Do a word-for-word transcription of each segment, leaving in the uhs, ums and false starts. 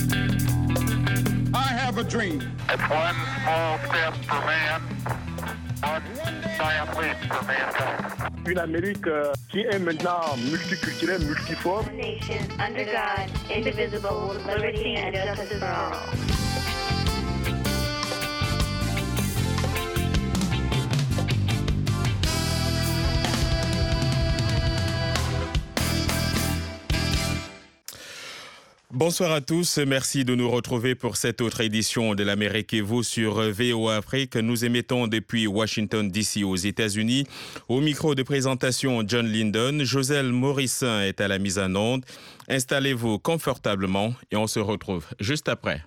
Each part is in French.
I have a dream. It's one small step for man, one giant leap for mankind. Une Amérique euh, qui est maintenant multiculturelle, multiforme. Nation under God, indivisible, with liberty and justice for all. Bonsoir à tous, merci de nous retrouver pour cette autre édition de l'Amérique et vous sur V O A Afrique. Nous émettons depuis Washington D C aux États-Unis. Au micro de présentation, John Linden. Joselle Morissin est à la mise en onde. Installez-vous confortablement et on se retrouve juste après.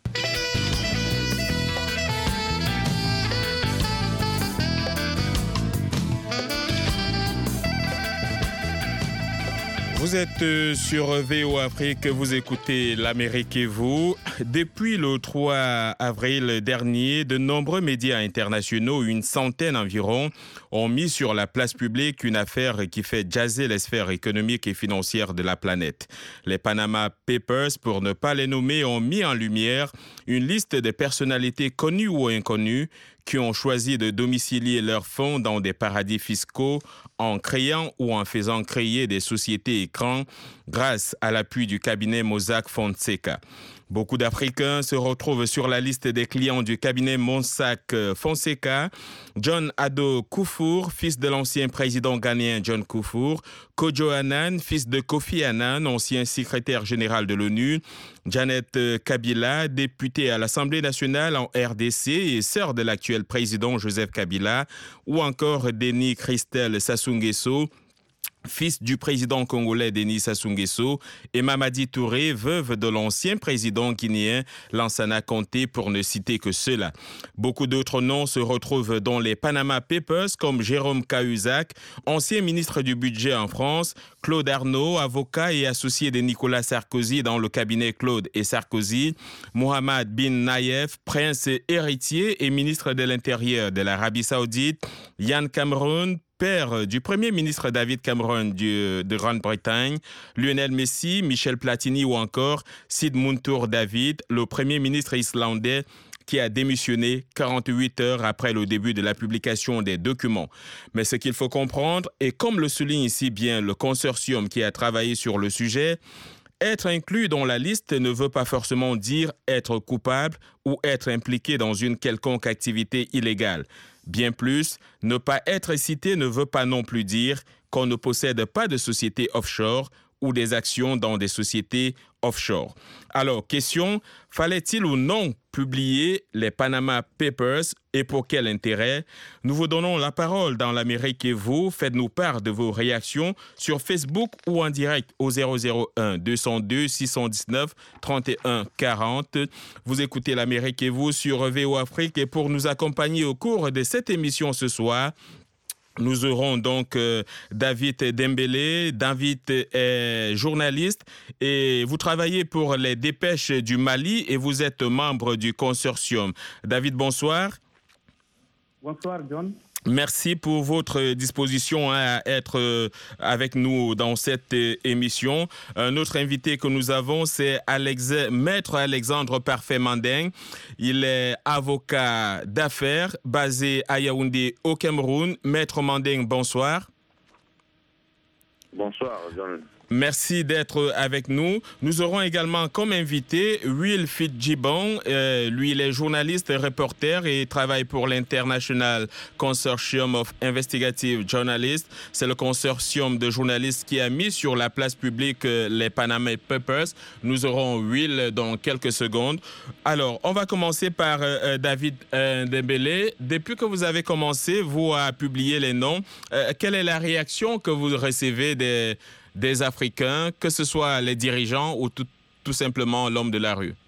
Vous êtes sur V O A Afrique, vous écoutez l'Amérique et vous. Depuis le trois avril dernier, de nombreux médias internationaux, une centaine environ, ont mis sur la place publique une affaire qui fait jaser les sphères économiques et financières de la planète. Les Panama Papers, pour ne pas les nommer, ont mis en lumière une liste de personnalités connues ou inconnues qui ont choisi de domicilier leurs fonds dans des paradis fiscaux en créant ou en faisant créer des sociétés écrans grâce à l'appui du cabinet Mossack Fonseca. Beaucoup d'Africains se retrouvent sur la liste des clients du cabinet Mossack Fonseca. John Addo Kufuor, fils de l'ancien président ghanéen John Kufuor. Kojo Annan, fils de Kofi Annan, ancien secrétaire général de l'ONU. Janet Kabila, députée à l'Assemblée nationale en R D C et sœur de l'actuel président Joseph Kabila. Ou encore Denis Christel Sassou Nguesso, fils du président congolais Denis Sassou Nguesso, et Mamadi Touré, veuve de l'ancien président guinéen Lansana Conté, pour ne citer que ceux-là. Beaucoup d'autres noms se retrouvent dans les Panama Papers, comme Jérôme Cahuzac, ancien ministre du Budget en France, Claude Arnault, avocat et associé de Nicolas Sarkozy dans le cabinet Claude et Sarkozy, Mohamed bin Nayef, prince héritier et ministre de l'Intérieur de l'Arabie Saoudite, Yann Cameroun, père du premier ministre David Cameron du, de Grande-Bretagne, Lionel Messi, Michel Platini ou encore Sid Muntour David, le premier ministre islandais qui a démissionné quarante-huit heures après le début de la publication des documents. Mais ce qu'il faut comprendre, et comme le souligne ici bien le consortium qui a travaillé sur le sujet, être inclus dans la liste ne veut pas forcément dire être coupable ou être impliqué dans une quelconque activité illégale. Bien plus, ne pas être cité ne veut pas non plus dire qu'on ne possède pas de société offshore ou des actions dans des sociétés offshore. Alors, question, fallait-il ou non publier les Panama Papers et pour quel intérêt? Nous vous donnons la parole dans l'Amérique et vous, faites-nous part de vos réactions sur Facebook ou en direct au zéro zéro un deux zéro deux six un neuf trente et un quarante. Vous écoutez l'Amérique et vous sur V O Afrique et pour nous accompagner au cours de cette émission ce soir, nous aurons donc euh, David Dembélé. David est journaliste et vous travaillez pour les Dépêches du Mali et vous êtes membre du consortium. David, bonsoir. Bonsoir, John. Merci pour votre disposition à être avec nous dans cette émission. Un autre invité que nous avons, c'est Alex, Maître Alexandre Parfait Manding. Il est avocat d'affaires basé à Yaoundé au Cameroun. Maître Manding, bonsoir. Bonsoir, John. Merci d'être avec nous. Nous aurons également comme invité Will Fitzgibbon. Euh, lui, il est journaliste et reporter et travaille pour l'International Consortium of Investigative Journalists. C'est le consortium de journalistes qui a mis sur la place publique euh, les Panama Papers. Nous aurons Will dans quelques secondes. Alors, on va commencer par euh, David euh, Dembélé. Depuis que vous avez commencé, vous, à publier les noms, euh, quelle est la réaction que vous recevez des... des Africains, que ce soit les dirigeants ou tout, tout simplement l'homme de la rue?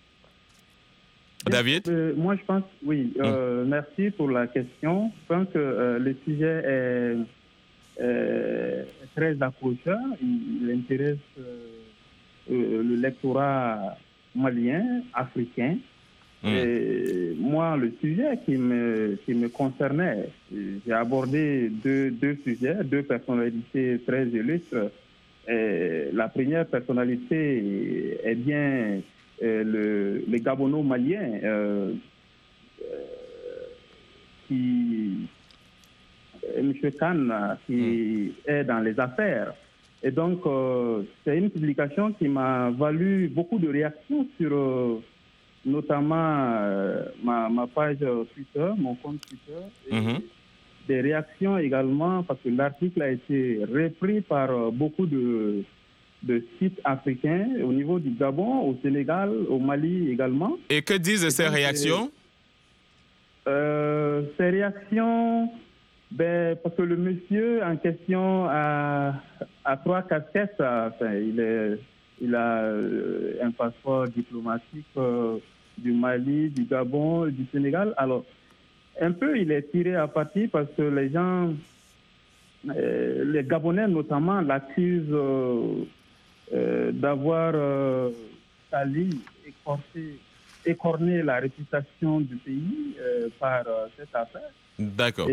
David? Euh, moi, je pense, oui. Euh, mmh. Merci pour la question. Je pense que euh, le sujet est euh, très accrocheur. Il, il intéresse euh, euh, le lectorat malien, africain. Mmh. Et moi, le sujet qui me, qui me concernait, j'ai abordé deux, deux sujets, deux personnalités très illustres. Et la première personnalité est bien euh, le, les Gabono-Maliens euh, euh, qui, M. Khan, qui mmh. est dans les affaires. Et donc, euh, c'est une publication qui m'a valu beaucoup de réactions sur euh, notamment euh, ma, ma page Twitter, mon compte Twitter. Et mmh. des réactions également, parce que l'article a été repris par euh, beaucoup de, de sites africains au niveau du Gabon, au Sénégal, au Mali également. Et que disent Et ces donc, réactions euh, Ces réactions... Ben, parce que le monsieur en question a, a trois casquettes. Enfin, il, est, il a un passeport diplomatique euh, du Mali, du Gabon, du Sénégal. Alors, un peu, il est tiré à partie parce que les gens, euh, les Gabonais notamment, l'accusent euh, euh, d'avoir euh, sali, écorché, écorné la réputation du pays euh, par euh, cette affaire. D'accord.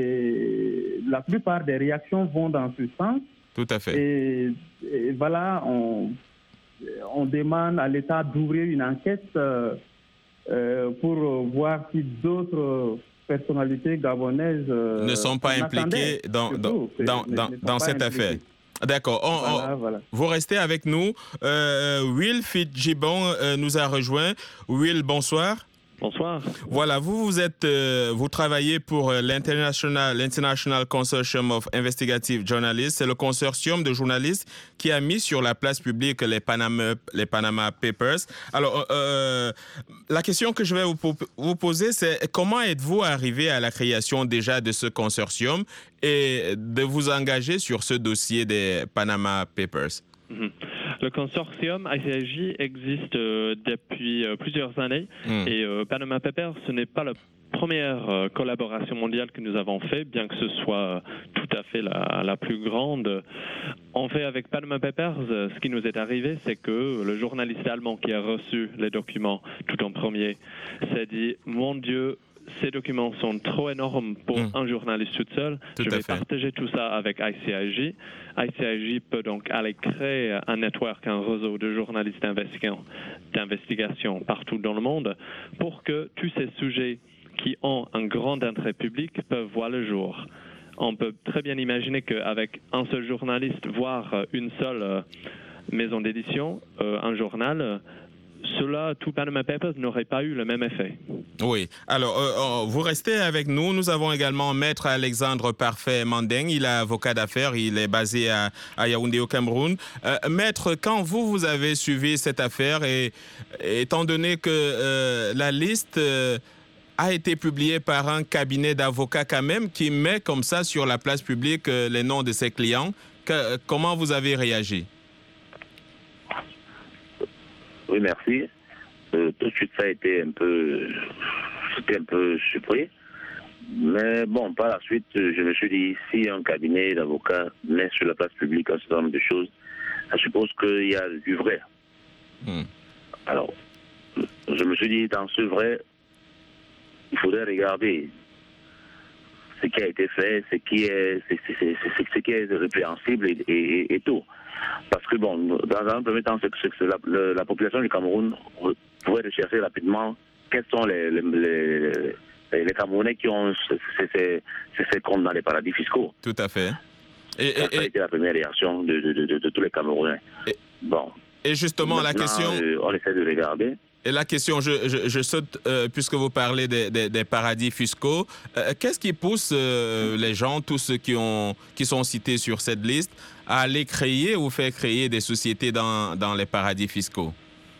Et la plupart des réactions vont dans ce sens. Tout à fait. Et, et voilà, on, on demande à l'État d'ouvrir une enquête euh, euh, pour voir si d'autres personnalités gabonaises euh, ne sont pas impliquées dans, dans, dans, dans, dans cette impliquées. affaire. D'accord. On, voilà, on, voilà. Vous restez avec nous. Euh, Will Fitzgibbon euh, nous a rejoint. Will, bonsoir. Bonsoir. Voilà, vous vous êtes, euh, vous travaillez pour euh, l'International, l'International Consortium of Investigative Journalists. C'est le consortium de journalistes qui a mis sur la place publique les Panama, les Panama Papers. Alors, euh, la question que je vais vous, vous poser, c'est comment êtes-vous arrivé à la création déjà de ce consortium et de vous engager sur ce dossier des Panama Papers? Mm-hmm. Le consortium I C I J existe euh, depuis euh, plusieurs années mmh. et euh, Panama Papers, ce n'est pas la première euh, collaboration mondiale que nous avons fait, bien que ce soit tout à fait la, la plus grande. En fait, avec Panama Papers, euh, ce qui nous est arrivé, c'est que le journaliste allemand qui a reçu les documents tout en premier s'est dit « Mon Dieu, ces documents sont trop énormes pour mmh. un journaliste tout seul. Tout Je vais fait. partager tout ça avec I C I J. I C I J peut donc aller créer un network, un réseau de journalistes d'investigation partout dans le monde pour que tous ces sujets qui ont un grand intérêt public peuvent voir le jour. On peut très bien imaginer qu'avec un seul journaliste, voire une seule maison d'édition, un journal, cela, tout Panama Papers n'aurait pas eu le même effet. Oui. Alors, euh, vous restez avec nous. Nous avons également Maître Alexandre Parfait Mandeng. Il est avocat d'affaires. Il est basé à, à Yaoundé, au Cameroun. Euh, Maître, quand vous, vous avez suivi cette affaire, et, et étant donné que euh, la liste euh, a été publiée par un cabinet d'avocats quand même, qui met comme ça sur la place publique euh, les noms de ses clients, que, comment vous avez réagi? Oui, merci. Euh, tout de suite, ça a été un peu, j'étais un peu surpris. Mais bon, par la suite, je me suis dit, si un cabinet d'avocats met sur la place publique un certain nombre de choses, je suppose qu'il y a du vrai. Mm. Alors, je me suis dit, dans ce vrai, il faudrait regarder ce qui a été fait, ce qui est, c'est, c'est, c'est, c'est, ce qui est répréhensible et, et, et tout. Parce que, bon, dans un premier temps, c'est que la, la, la population du Cameroun pourrait rechercher rapidement quels sont les, les, les, les Camerounais qui ont ces, ces, ces comptes dans les paradis fiscaux. Tout à fait. Et, ça, et, ça a été la première réaction de, de, de, de tous les Camerounais. Et, bon. Et justement, la question... Euh, on essaie de regarder. Et la question, je, je, je saute, euh, puisque vous parlez des, des, des paradis fiscaux, euh, qu'est-ce qui pousse euh, les gens, tous ceux qui, ont, qui sont cités sur cette liste, à aller créer ou faire créer des sociétés dans, dans les paradis fiscaux?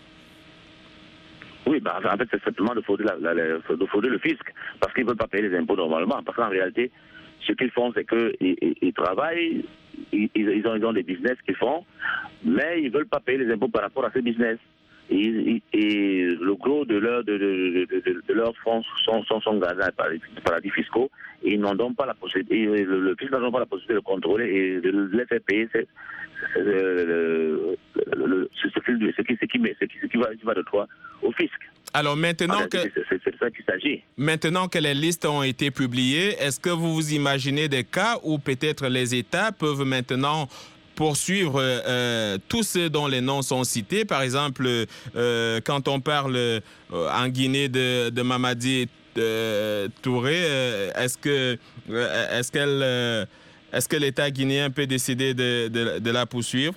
Oui, bah, en fait, c'est simplement de frauder, la, la, la, de frauder le fisc, parce qu'ils ne veulent pas payer les impôts normalement. Parce qu'en réalité, ce qu'ils font, c'est qu'ils ils, ils travaillent, ils, ils, ont, ils ont des business qu'ils font, mais ils ne veulent pas payer les impôts par rapport à ces business. Et, et, et le gros de, leur, de, de, de, de, de leurs fonds sont, sont, sont gardés dans les paradis fiscaux et ils n'ont donc pas la possibilité, le, le fisc n'a pas la possibilité de contrôler et de les faire payer c'est, c'est, le, le, le, ce, ce, qui, ce, qui, ce, qui, ce, qui, ce qui va, qui va de droit au fisc. Alors maintenant que, c'est, c'est, c'est ça qu'il s'agit. Maintenant que les listes ont été publiées, est-ce que vous vous imaginez des cas où peut-être les États peuvent maintenant poursuivre euh, tous ceux dont les noms sont cités. Par exemple, euh, quand on parle euh, en Guinée de, de Mamadi euh, Touré, euh, est-ce que, euh, est-ce qu'elle, euh, est-ce que l'État guinéen peut décider de, de, de la poursuivre?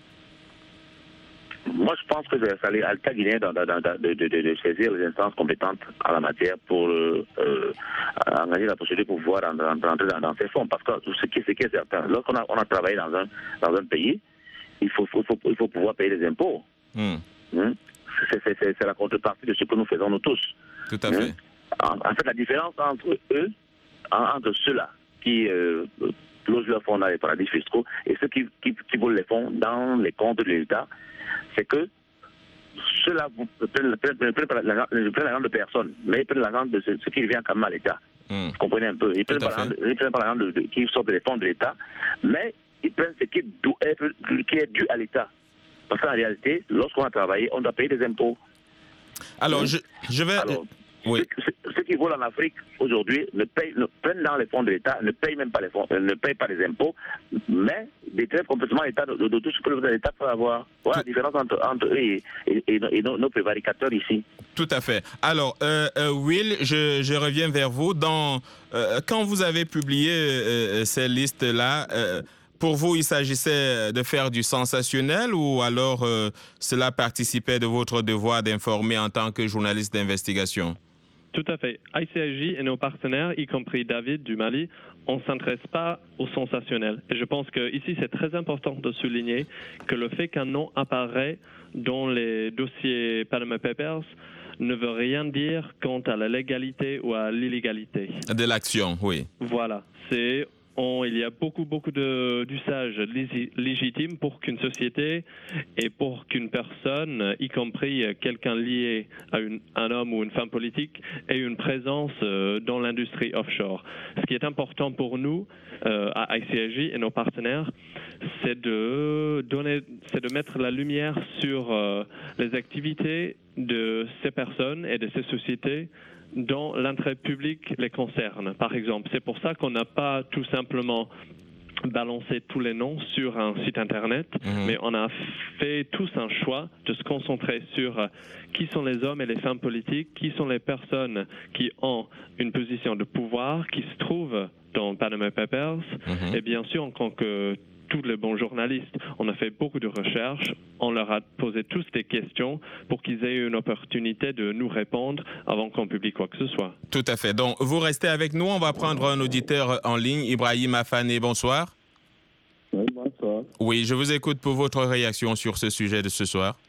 Moi, je pense que ça l'est à l'État guinéen de, de, de, de, de saisir les instances compétentes en la matière pour euh, euh, engager la procédure pour pouvoir rentrer dans, dans ces fonds. Parce que ce qui, ce qui est certain, lorsqu'on a, on a travaillé dans un, dans un pays, il faut, faut, faut, il faut pouvoir payer les impôts. Mm. Mm. C'est, c'est, c'est, c'est la contrepartie de ce que nous faisons nous tous. Tout à fait. Mm. En, en fait, la différence entre eux, entre ceux-là qui euh, logent leurs fonds dans les paradis fiscaux et ceux qui, qui, qui volent les fonds dans les comptes de l'État, c'est que ceux-là prennent, prennent, prennent l'argent de personne, mais ils prennent l'argent de ce, ce qui revient quand même à l'État. Mmh. Vous comprenez un peu? Ils prennent pas l'argent de, de, qui sort des fonds de l'État, mais ils prennent ce qui, être, qui est dû à l'État. Parce qu'en réalité, lorsqu'on a travaillé, on doit payer des impôts. Alors, mmh. je, je vais... Alors, oui. Ceux, ceux qui volent en Afrique aujourd'hui ne payent, ne prennent dans les fonds de l'État, ne payent même pas les fonds, ne payent pas les impôts, mais détraient complètement l'État de, de, de tout ce que l'État peut avoir. Voilà tout... la différence entre, entre eux et, et, et, et nos, nos prévaricateurs ici. Tout à fait. Alors, euh, euh, Will, je, je reviens vers vous. Dans, euh, quand vous avez publié euh, ces listes-là, euh, pour vous, il s'agissait de faire du sensationnel ou alors euh, cela participait de votre devoir d'informer en tant que journaliste d'investigation? Tout à fait. I C I J et nos partenaires, y compris David du Mali, on ne s'intéresse pas au sensationnel. Et je pense qu'ici, c'est très important de souligner que le fait qu'un nom apparaît dans les dossiers Panama Papers ne veut rien dire quant à la légalité ou à l'illégalité. De l'action, oui. Voilà. C'est... On, il y a beaucoup, beaucoup de, d'usages légitimes pour qu'une société et pour qu'une personne, y compris quelqu'un lié à une, un homme ou une femme politique, ait une présence euh, dans l'industrie offshore. Ce qui est important pour nous, euh, à I C I J et nos partenaires, c'est de, donner, c'est de mettre la lumière sur euh, les activités de ces personnes et de ces sociétés dont l'intérêt public les concerne, par exemple. C'est pour ça qu'on n'a pas tout simplement balancé tous les noms sur un site Internet, mmh. mais on a fait tous un choix de se concentrer sur qui sont les hommes et les femmes politiques, qui sont les personnes qui ont une position de pouvoir, qui se trouvent dans Panama Papers, mmh. et bien sûr, en tant que tous les bons journalistes, on a fait beaucoup de recherches, on leur a posé tous des questions pour qu'ils aient une opportunité de nous répondre avant qu'on publie quoi que ce soit. Tout à fait. Donc, vous restez avec nous. On va prendre un auditeur en ligne. Ibrahim Afane, bonsoir. Oui, bonsoir. Oui, je vous écoute pour votre réaction sur ce sujet de ce soir.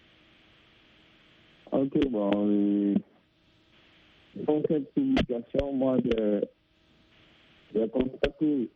Ok, bon. Euh, pour cette publication, moi, je, je constate que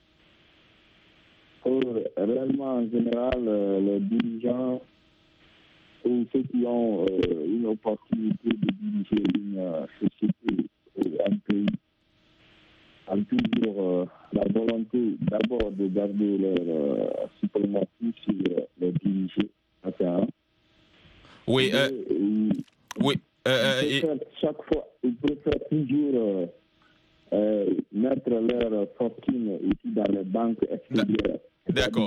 Euh, réellement, en général, euh, les dirigeants ou ceux qui ont euh, une opportunité de diriger une euh, société ou un pays ont toujours euh, la volonté d'abord de garder leur euh, suprématie sur euh, les dirigés. Enfin, oui, euh, et, oui. Euh, ils préfèrent, et... Chaque fois, ils préfèrent toujours euh, euh, mettre leur fortune ici dans les banques extérieures. D'accord.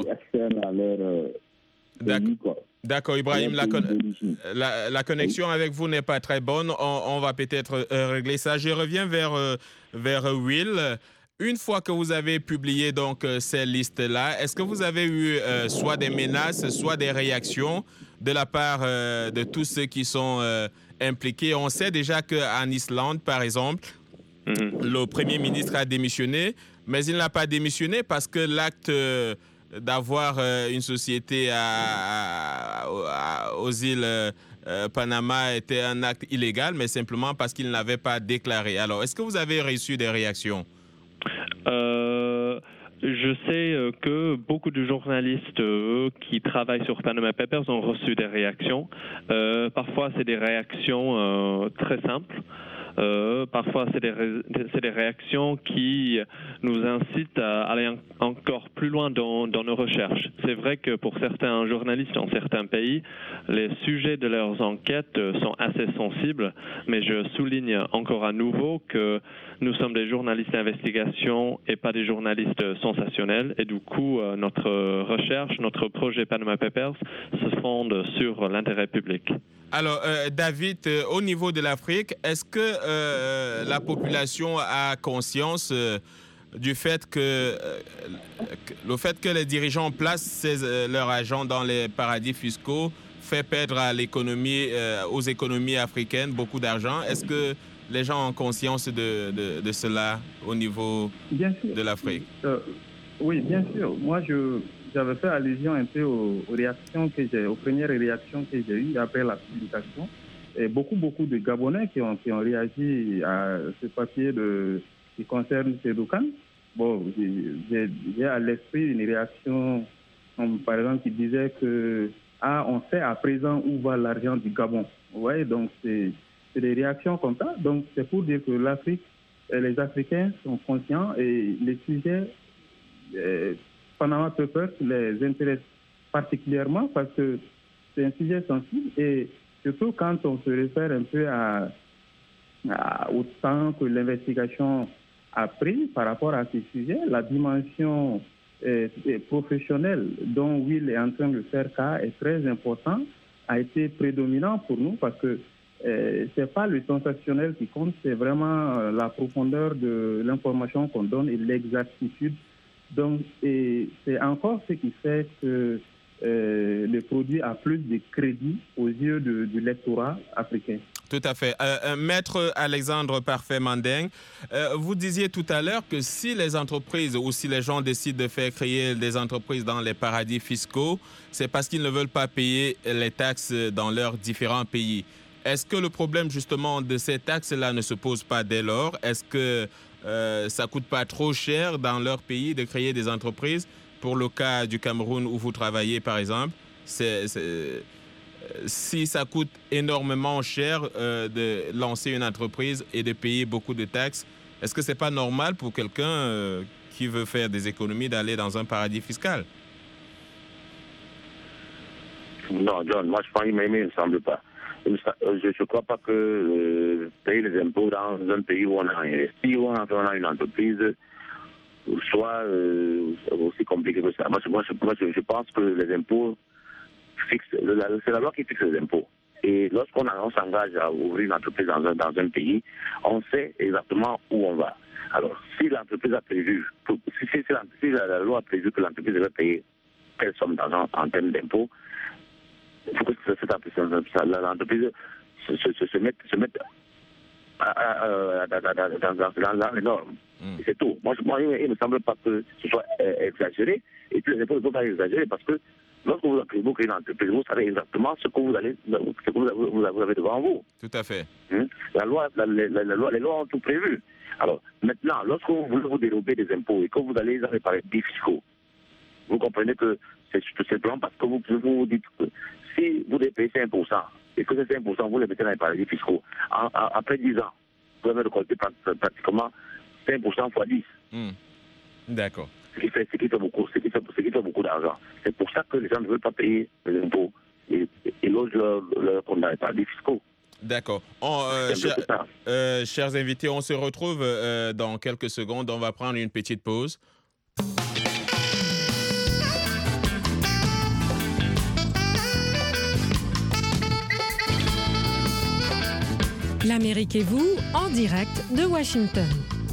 D'accord. D'accord, Ibrahim, la, con... la, la connexion avec vous n'est pas très bonne. On, on va peut-être euh, régler ça. Je reviens vers, euh, vers Will. Une fois que vous avez publié donc euh, ces listes-là, est-ce que vous avez eu euh, soit des menaces, soit des réactions de la part euh, de tous ceux qui sont euh, impliqués? On sait déjà qu'en Islande, par exemple, mm-hmm. le Premier ministre a démissionné. Mais il n'a pas démissionné parce que l'acte euh, d'avoir euh, une société à, à, à, aux îles euh, Panama était un acte illégal, mais simplement parce qu'il n'avait pas déclaré. Alors, est-ce que vous avez reçu des réactions? euh, Je sais que beaucoup de journalistes euh, qui travaillent sur Panama Papers ont reçu des réactions. Euh, parfois, c'est des réactions euh, très simples. Euh, parfois, c'est des, ré- c'est des réactions qui nous incitent à aller en- encore plus loin dans, dans nos recherches. C'est vrai que pour certains journalistes dans certains pays, les sujets de leurs enquêtes sont assez sensibles, mais je souligne encore à nouveau que nous sommes des journalistes d'investigation et pas des journalistes sensationnels. Et du coup, euh, notre recherche, notre projet Panama Papers se fonde sur l'intérêt public. Alors, euh, David, euh, au niveau de l'Afrique, est-ce que euh, la population a conscience euh, du fait que, euh, que le fait que les dirigeants placent ces, euh, leurs agents dans les paradis fiscaux fait perdre à l'économie, euh, aux économies africaines beaucoup d'argent? Est-ce que les gens ont conscience de, de, de cela au niveau Bien sûr. de l'Afrique? Euh, oui, bien sûr. Moi, je j'avais fait allusion un peu aux, aux réactions que j'ai, aux premières réactions que j'ai eues après la publication. Et beaucoup, beaucoup de Gabonais qui ont, qui ont réagi à ce papier de, qui concerne Sédoukan. Bon, j'ai, j'ai à l'esprit une réaction, comme, par exemple, qui disait que ah, on sait à présent où va l'argent du Gabon. Vous voyez, donc c'est, c'est des réactions comme ça. Donc c'est pour dire que l'Afrique, les Africains sont conscients et les sujets euh, Panama Papers les intéresse particulièrement parce que c'est un sujet sensible et surtout quand on se réfère un peu à, à, au temps que l'investigation a pris par rapport à ces sujets, la dimension euh, professionnelle dont Will est en train de faire cas est très importante, a été prédominant pour nous parce que euh, ce n'est pas le sensationnel qui compte, c'est vraiment euh, la profondeur de l'information qu'on donne et l'exactitude. Donc, et c'est encore ce qui fait que euh, le produit a plus de crédit aux yeux de, du lectorat africain. Tout à fait. Euh, euh, Maître Alexandre Parfait-Manding, euh, vous disiez tout à l'heure que si les entreprises ou si les gens décident de faire créer des entreprises dans les paradis fiscaux, c'est parce qu'ils ne veulent pas payer les taxes dans leurs différents pays. Est-ce que le problème justement de ces taxes-là ne se pose pas dès lors? Est-ce que euh, ça ne coûte pas trop cher dans leur pays de créer des entreprises? Pour le cas du Cameroun où vous travaillez par exemple, c'est, c'est, si ça coûte énormément cher euh, de lancer une entreprise et de payer beaucoup de taxes, est-ce que ce n'est pas normal pour quelqu'un euh, qui veut faire des économies d'aller dans un paradis fiscal? Non, John, moi je pense qu'il ne me semble pas. Je ne crois pas que euh, payer les impôts dans un pays où on a investi, où on a, on a une entreprise, soit euh, aussi compliqué que ça. Moi, moi, moi je, je pense que les impôts fixent, c'est la loi qui fixe les impôts. Et lorsqu'on on s'engage à ouvrir une entreprise dans un, dans un pays, on sait exactement où on va. Alors, si l'entreprise a prévu, si, si, si, la, si la, la loi a prévu que l'entreprise devait payer telle somme d'argent en termes d'impôts, il faut que cette l'entreprise se, se, se mette, se mette à, à, à, dans, dans, dans, dans les normes. Mm. C'est tout. Moi, moi, il ne me semble pas que ce soit euh, exagéré. Et puis les impôts ne sont pas exagérés parce que lorsque vous créez une entreprise, vous savez exactement ce que vous, allez, ce que vous, avez, vous avez devant vous. Tout à fait. Hum? La loi, la, la, la, la loi, les lois ont tout prévu. Alors, maintenant, lorsque vous voulez vous dérober des impôts et que vous allez dans les paradis fiscaux, vous comprenez que c'est tout simplement parce que vous, vous vous dites que si vous devez payer cinq pour cent et que ces cinq pour cent vous les mettez dans les paradis fiscaux, en, en, après dix ans, vous avez récolté pratiquement cinq pour cent fois dix. Mmh. D'accord. Ce qui fait, ce qui fait beaucoup, ce qui fait, ce qui fait beaucoup d'argent. C'est pour ça que les gens ne veulent pas payer les impôts et, et logent leur, leur compte dans les paradis fiscaux. D'accord. On, euh, cher, euh, chers invités, on se retrouve euh, dans quelques secondes. On va prendre une petite pause. L'Amérique et vous, en direct de Washington.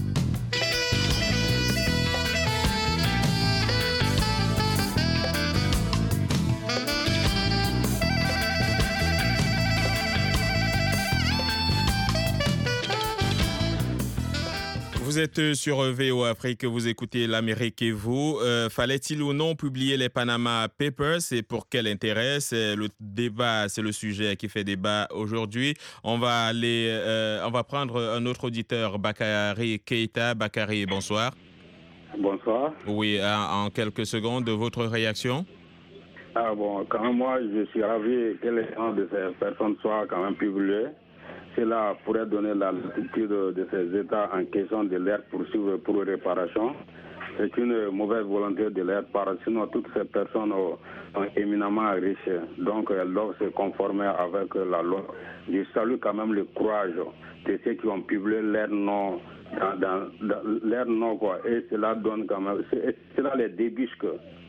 Vous êtes sur V O Afrique, vous écoutez l'Amérique et vous. Euh, fallait-il ou non publier les Panama Papers et pour quel intérêt? C'est le débat, c'est le sujet qui fait débat aujourd'hui. On va aller, euh, on va prendre un autre auditeur, Bakary Keita. Bakary, bonsoir. Bonsoir. Oui, en, en quelques secondes, votre réaction? Ah bon, quand même, moi, je suis ravi que les gens de ces personnes soient quand même publiés. cela pourrait donner la latitude de ces États en question de l'air poursuivre pour réparation. C'est une mauvaise volonté de l'air part, sinon toutes ces personnes sont éminemment riches, donc elles doivent se conformer avec la loi. Je salue quand même le courage de ceux qui ont publié leur nom, dans, dans, dans leur nom quoi, et cela donne quand même, cela les débusque.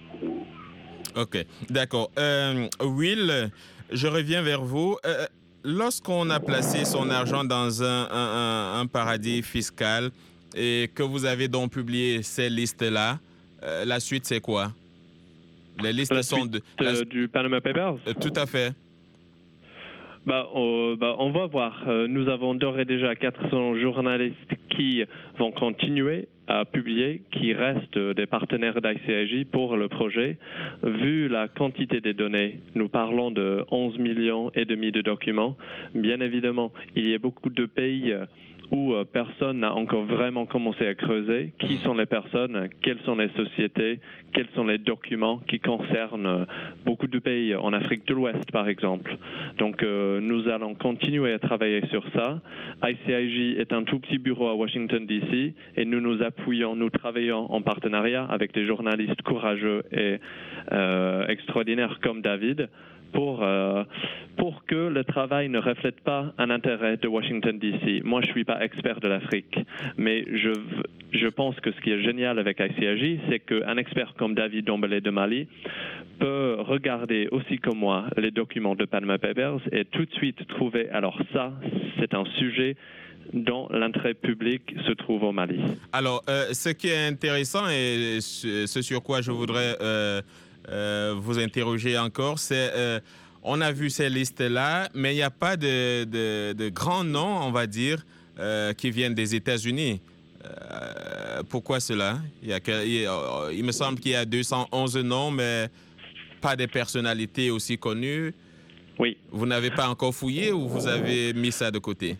Ok, d'accord. Euh, Will, je reviens vers vous. Euh, lorsqu'on a placé son argent dans un, un, un paradis fiscal, et que vous avez donc publié ces listes-là, euh, la suite, c'est quoi? Les listes la sont suite, de, euh, la... du Panama Papers. Euh, tout à fait. Bah, on, bah, on va voir. Euh, nous avons d'ores et déjà quatre cents journalistes qui vont continuer à publier, qui restent des partenaires d'I C I J pour le projet. Vu la quantité des données, nous parlons de onze millions et demi de documents. Bien évidemment, il y a beaucoup de pays où personne n'a encore vraiment commencé à creuser. Qui sont les personnes? Quelles sont les sociétés? Quels sont les documents qui concernent beaucoup de pays en Afrique de l'Ouest, par exemple? Donc, euh, nous allons continuer à travailler sur ça. I C I J est un tout petit bureau à Washington, D C, et nous nous appuyons, nous travaillons en partenariat avec des journalistes courageux et euh, extraordinaires comme David, pour, euh, pour que le travail ne reflète pas un intérêt de Washington, D C. Moi, je ne suis pas expert de l'Afrique, mais je, je pense que ce qui est génial avec I C I J, c'est qu'un expert comme David Dombele de Mali peut regarder aussi comme moi les documents de Panama Papers et tout de suite trouver, alors ça, c'est un sujet dont l'intérêt public se trouve au Mali. Alors, euh, ce qui est intéressant et ce sur quoi je voudrais euh, euh, vous interroger encore, c'est euh, on a vu ces listes-là, mais il n'y a pas de, de, de grands noms, on va dire, euh, qui viennent des États-Unis. Euh, pourquoi cela? Il, y a, il, il me semble qu'il y a deux cent onze noms, mais pas des personnalités aussi connues. Oui. Vous n'avez pas encore fouillé ou vous avez mis ça de côté?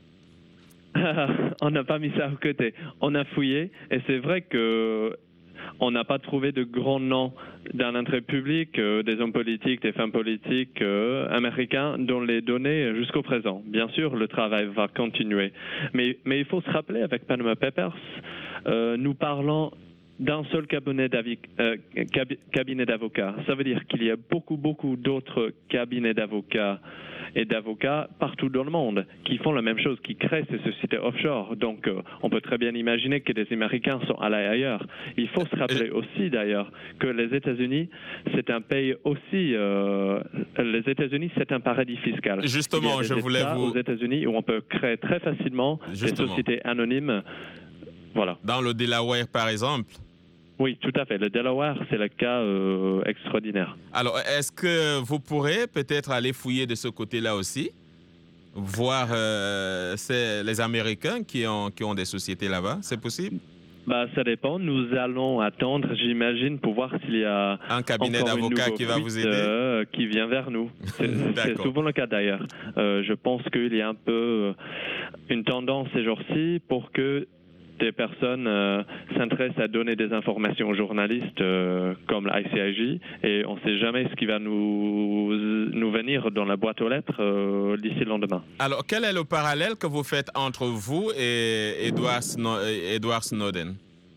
On n'a pas mis ça de côté. On a fouillé et c'est vrai que on n'a pas trouvé de grands noms dans l'intérêt public, euh, des hommes politiques, des femmes politiques euh, américains dont les données jusqu'au présent. Bien sûr, le travail va continuer. Mais, mais il faut se rappeler, avec Panama Papers, euh, nous parlons d'un seul cabinet, euh, cab cabinet d'avocats. Ça veut dire qu'il y a beaucoup, beaucoup d'autres cabinets d'avocats et d'avocats partout dans le monde qui font la même chose, qui créent ces sociétés offshore. Donc, euh, on peut très bien imaginer que des Américains sont allés ailleurs. Il faut se rappeler aussi, d'ailleurs, que les États-Unis, c'est un pays aussi... Euh, les États-Unis, c'est un paradis fiscal. Justement, je voulais vous... aux États-Unis où on peut créer très facilement Justement. des sociétés anonymes. Voilà. Dans le Delaware, par exemple? Oui, tout à fait. Le Delaware, c'est le cas euh, extraordinaire. Alors, est-ce que vous pourrez peut-être aller fouiller de ce côté-là aussi, voir euh, les Américains qui ont, qui ont des sociétés là-bas? C'est possible? Bah, ça dépend. Nous allons attendre, j'imagine, pour voir s'il y a un cabinet d'avocats qui va vous aider, euh, qui vient vers nous. C'est souvent le cas d'ailleurs. Euh, je pense qu'il y a un peu une tendance ces jours-ci pour que des personnes euh, s'intéressent à donner des informations aux journalistes euh, comme l'I C I J et on ne sait jamais ce qui va nous, nous venir dans la boîte aux lettres euh, d'ici le lendemain. Alors, quel est le parallèle que vous faites entre vous et Edward, Sno Edward Snowden?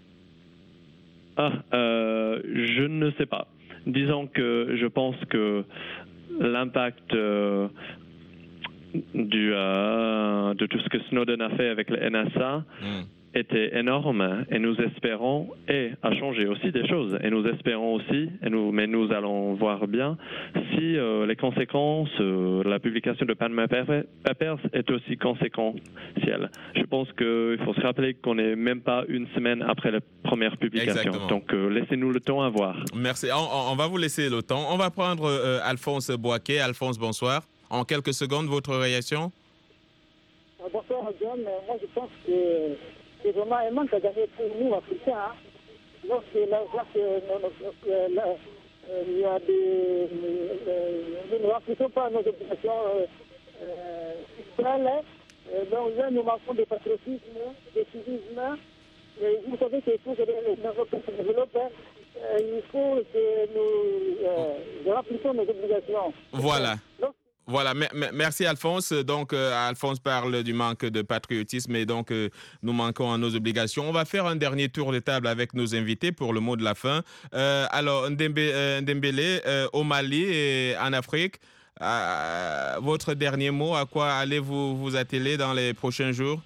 Ah, euh, je ne sais pas. Disons que je pense que l'impact euh, du, euh, de tout ce que Snowden a fait avec le N S A mm. était énorme et nous espérons, et a changé aussi des choses, et nous espérons aussi, et nous, mais nous allons voir bien si euh, les conséquences, euh, la publication de Panama Papers est aussi conséquentielle. Je pense qu'il faut se rappeler qu'on n'est même pas une semaine après la première publication. Exactement. Donc euh, laissez-nous le temps à voir. Merci, on, on va vous laisser le temps. On va prendre euh, Alphonse Boaké. Alphonse, bonsoir. En quelques secondes, votre réaction? Bonsoir, John. Moi, je pense que c'est vraiment un manque à gagner pour nous, Africains. Hein. Lorsque, lorsque euh, là, euh, il y a des... Euh, nous ne remplissons pas nos obligations euh, fiscales. Euh, donc là, nous manquons de patriotisme, de civisme. Et vous savez qu'il faut que notre pays se développe. Euh, il faut que nous euh, remplissions nos obligations. Voilà. Donc, Voilà, merci Alphonse. Donc, euh, Alphonse parle du manque de patriotisme et donc euh, nous manquons à nos obligations. On va faire un dernier tour de table avec nos invités pour le mot de la fin. Euh, alors, Ndembe, euh, Ndembele, euh, au Mali et en Afrique, euh, votre dernier mot, à quoi allez-vous vous atteler dans les prochains jours?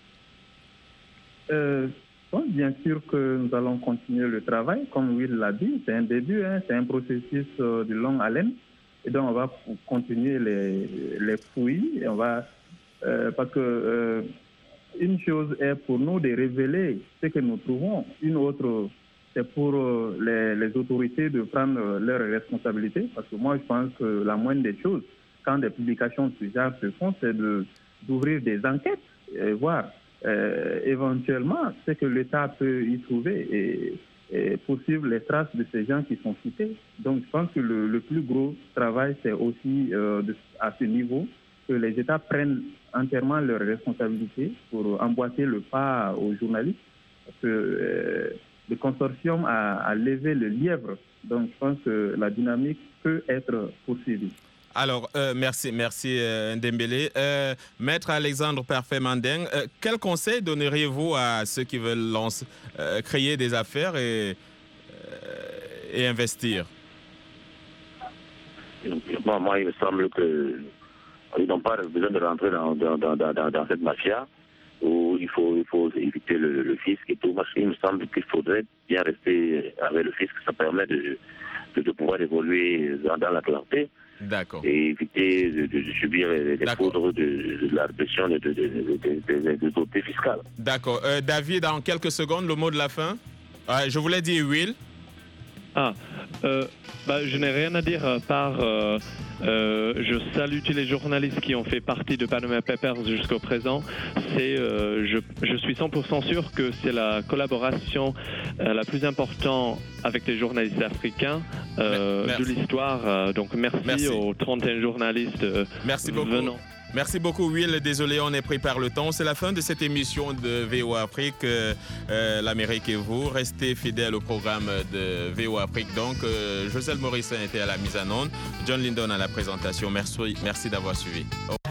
euh, bon, Bien sûr que nous allons continuer le travail, comme Will l'a dit. C'est un début, hein, c'est un processus euh, de longue haleine. Et donc, on va continuer les, les fouilles. Et on va, euh, parce que euh, une chose est pour nous de révéler ce que nous trouvons. Une autre, c'est pour euh, les, les autorités de prendre euh, leurs responsabilités. Parce que moi, je pense que la moindre des choses, quand des publications de ce genre se font, c'est de, d'ouvrir des enquêtes et voir euh, éventuellement ce que l'État peut y trouver. Et, et poursuivre les traces de ces gens qui sont cités. Donc, je pense que le, le plus gros travail, c'est aussi euh, de, à ce niveau que les États prennent entièrement leurs responsabilités pour emboîter le pas aux journalistes. Parce que euh, le consortium a, a levé le lièvre. Donc, je pense que la dynamique peut être poursuivie. Alors, euh, merci, merci euh, Ndembele. Euh, Maître Alexandre Parfait-Manding, euh, quel conseil donneriez-vous à ceux qui veulent lancer, euh, créer des affaires et, euh, et investir? Bon, moi, il me semble qu'ils n'ont pas besoin de rentrer dans, dans, dans, dans, dans cette mafia où il faut, il faut éviter le, le fisc et tout. Moi, il me semble qu'il faudrait bien rester avec le fisc. Ça permet de, de, de pouvoir évoluer dans, dans la clarté. D'accord. Et éviter de, de, de subir les, les foudres de, de la répression des de, de, de, de, de, autorités fiscales. D'accord. Euh, David, en quelques secondes, le mot de la fin. Euh, je voulais dire Will. Ah, euh, bah, je n'ai rien à dire à part euh, euh, je salue tous les journalistes qui ont fait partie de Panama Papers jusqu'au présent. C'est, euh, je, je suis cent pour cent sûr que c'est la collaboration euh, la plus importante avec les journalistes africains euh, de l'histoire. Euh, donc merci, merci aux trente et un journalistes euh, merci beaucoup. venant. Merci beaucoup, Will. Désolé, on est pris par le temps. C'est la fin de cette émission de V O A Afrique. Euh, L'Amérique et vous. Restez fidèles au programme de V O A Afrique. Donc, euh, Joselle Morissin était à la mise en onde. John Lindon à la présentation. Merci, merci d'avoir suivi.